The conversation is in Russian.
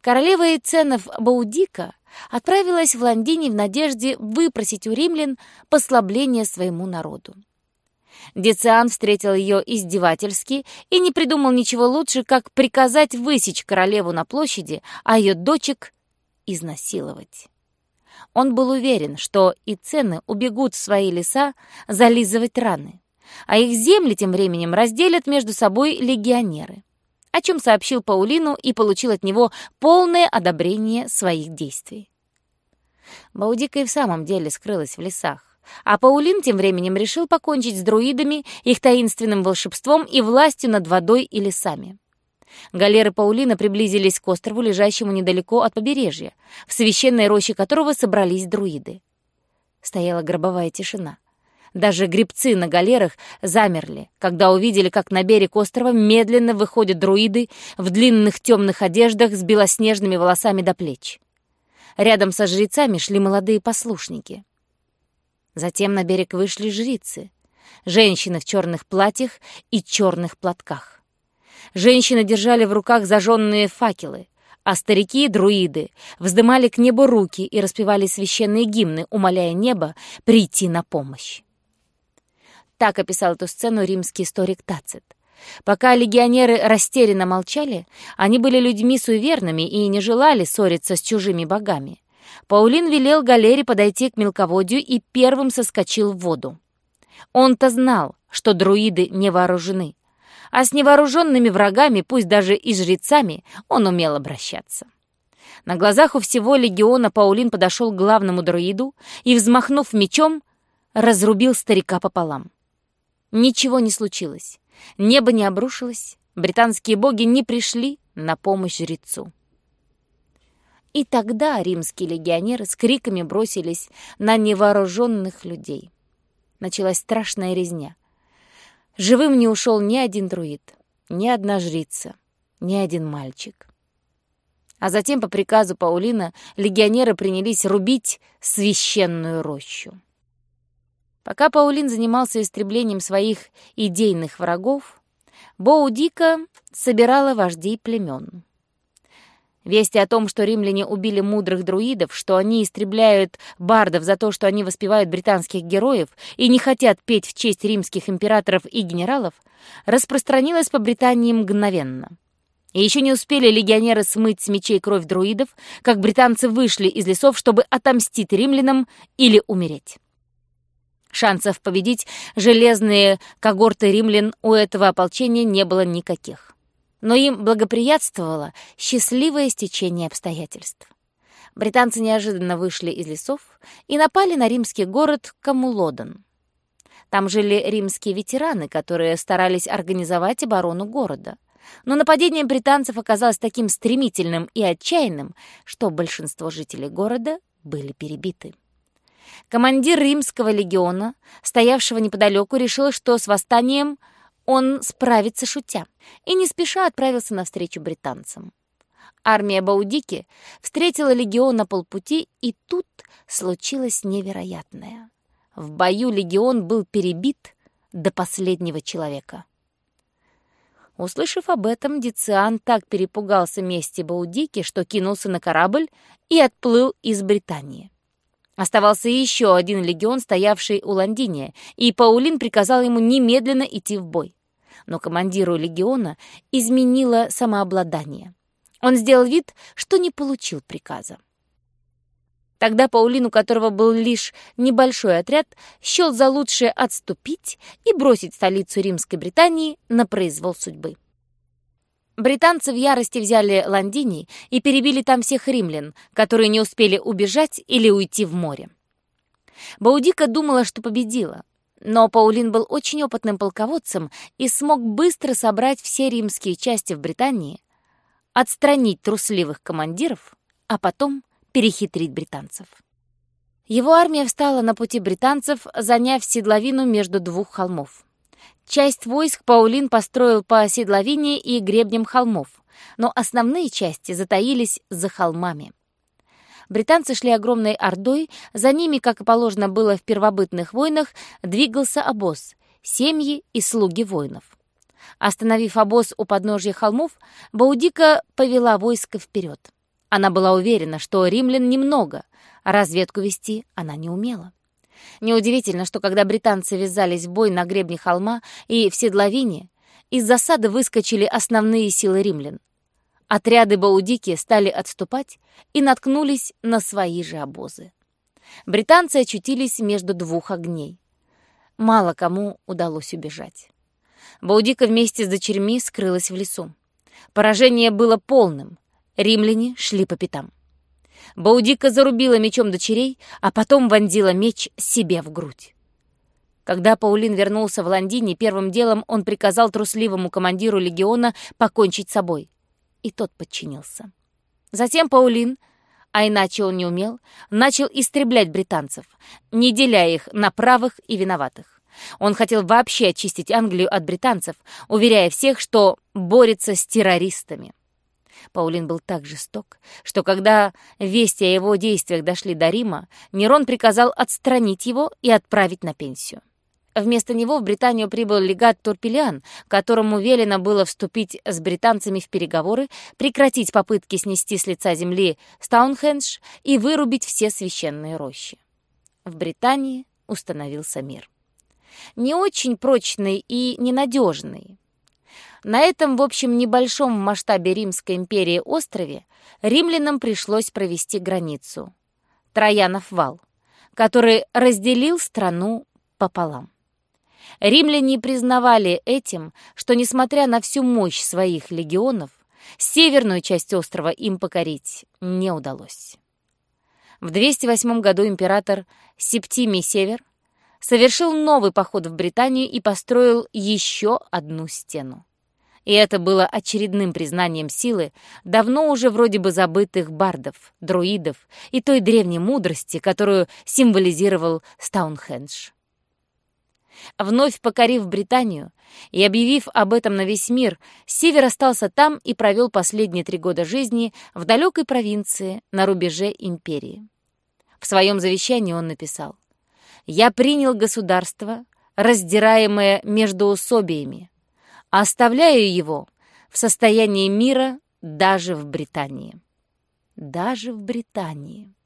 Королева Эценов Боудика отправилась в Лондини в надежде выпросить у римлян послабление своему народу. Дециан встретил ее издевательски и не придумал ничего лучше, как приказать высечь королеву на площади, а ее дочек изнасиловать. Он был уверен, что эцены убегут в свои леса зализывать раны, а их земли тем временем разделят между собой легионеры, о чем сообщил Паулину и получил от него полное одобрение своих действий. Боудика и в самом деле скрылась в лесах, а Паулин тем временем решил покончить с друидами, их таинственным волшебством и властью над водой и лесами. Галеры Паулина приблизились к острову, лежащему недалеко от побережья, в священной роще которого собрались друиды. Стояла гробовая тишина. Даже гребцы на галерах замерли, когда увидели, как на берег острова медленно выходят друиды в длинных темных одеждах с белоснежными волосами до плеч. Рядом со жрецами шли молодые послушники. Затем на берег вышли жрицы, женщины в черных платьях и черных платках. Женщины держали в руках зажженные факелы, а старики, друиды, вздымали к небу руки и распевали священные гимны, умоляя небо прийти на помощь. Так описал эту сцену римский историк Тацит. Пока легионеры растерянно молчали, они были людьми суеверными и не желали ссориться с чужими богами. Паулин велел галере подойти к мелководью и первым соскочил в воду. Он-то знал, что друиды не вооружены, а с невооруженными врагами, пусть даже и жрецами, он умел обращаться. На глазах у всего легиона Паулин подошел к главному друиду и, взмахнув мечом, разрубил старика пополам. Ничего не случилось, небо не обрушилось, британские боги не пришли на помощь жрецу. И тогда римские легионеры с криками бросились на невооруженных людей. Началась страшная резня. Живым не ушел ни один друид, ни одна жрица, ни один мальчик. А затем, по приказу Паулина, легионеры принялись рубить священную рощу. Пока Паулин занимался истреблением своих идейных врагов, Боудика собирала вождей племен. Вести о том, что римляне убили мудрых друидов, что они истребляют бардов за то, что они воспевают британских героев и не хотят петь в честь римских императоров и генералов, распространилось по Британии мгновенно. И еще не успели легионеры смыть с мечей кровь друидов, как британцы вышли из лесов, чтобы отомстить римлянам или умереть. Шансов победить железные когорты римлян у этого ополчения не было никаких. Но им благоприятствовало счастливое стечение обстоятельств. Британцы неожиданно вышли из лесов и напали на римский город Камулодон. Там жили римские ветераны, которые старались организовать оборону города. Но нападение британцев оказалось таким стремительным и отчаянным, что большинство жителей города были перебиты. Командир римского легиона, стоявшего неподалеку, решил, что с восстанием он справится шутя, и не спеша отправился навстречу британцам. Армия Боудики встретила легион на полпути, и тут случилось невероятное. В бою легион был перебит до последнего человека. Услышав об этом, Дециан так перепугался мести Боудики, что кинулся на корабль и отплыл из Британии. Оставался еще один легион, стоявший у Лондиния, и Паулин приказал ему немедленно идти в бой. Но командиру легиона изменило самообладание. Он сделал вид, что не получил приказа. Тогда Паулин, у которого был лишь небольшой отряд, счел за лучшее отступить и бросить столицу Римской Британии на произвол судьбы. Британцы в ярости взяли Лондиний и перебили там всех римлян, которые не успели убежать или уйти в море. Боудика думала, что победила, но Паулин был очень опытным полководцем и смог быстро собрать все римские части в Британии, отстранить трусливых командиров, а потом перехитрить британцев. Его армия встала на пути британцев, заняв седловину между двух холмов. Часть войск Паулин построил по седловине и гребням холмов, но основные части затаились за холмами. Британцы шли огромной ордой, за ними, как и положено было в первобытных войнах, двигался обоз, семьи и слуги воинов. Остановив обоз у подножья холмов, Боудика повела войско вперед. Она была уверена, что римлян немного, а разведку вести она не умела. Неудивительно, что когда британцы ввязались в бой на гребне холма и в седловине, из засады выскочили основные силы римлян. Отряды Баудики стали отступать и наткнулись на свои же обозы. Британцы очутились между двух огней. Мало кому удалось убежать. Баудика вместе с дочерьми скрылась в лесу. Поражение было полным. Римляне шли по пятам. Баудика зарубила мечом дочерей, а потом вонзила меч себе в грудь. Когда Паулин вернулся в Лондине, первым делом он приказал трусливому командиру легиона покончить с собой. И тот подчинился. Затем Паулин, а иначе он не умел, начал истреблять британцев, не деля их на правых и виноватых. Он хотел вообще очистить Англию от британцев, уверяя всех, что борется с террористами. Паулин был так жесток, что когда вести о его действиях дошли до Рима, Нерон приказал отстранить его и отправить на пенсию. Вместо него в Британию прибыл легат Турпилиан, которому велено было вступить с британцами в переговоры, прекратить попытки снести с лица земли Стоунхендж и вырубить все священные рощи. В Британии установился мир. Не очень прочный и ненадежный. На этом, в общем, небольшом в масштабе Римской империи острове римлянам пришлось провести границу — Троянов вал, который разделил страну пополам. Римляне признавали этим, что, несмотря на всю мощь своих легионов, северную часть острова им покорить не удалось. В 208 году император Септимий Север совершил новый поход в Британию и построил еще одну стену. И это было очередным признанием силы давно уже вроде бы забытых бардов, друидов и той древней мудрости, которую символизировал Стоунхендж. Вновь покорив Британию и объявив об этом на весь мир, Север остался там и провел последние 3 года жизни в далекой провинции на рубеже империи. В своем завещании он написал: «Я принял государство, раздираемое междоусобиями, а оставляю его в состоянии мира даже в Британии». Даже в Британии.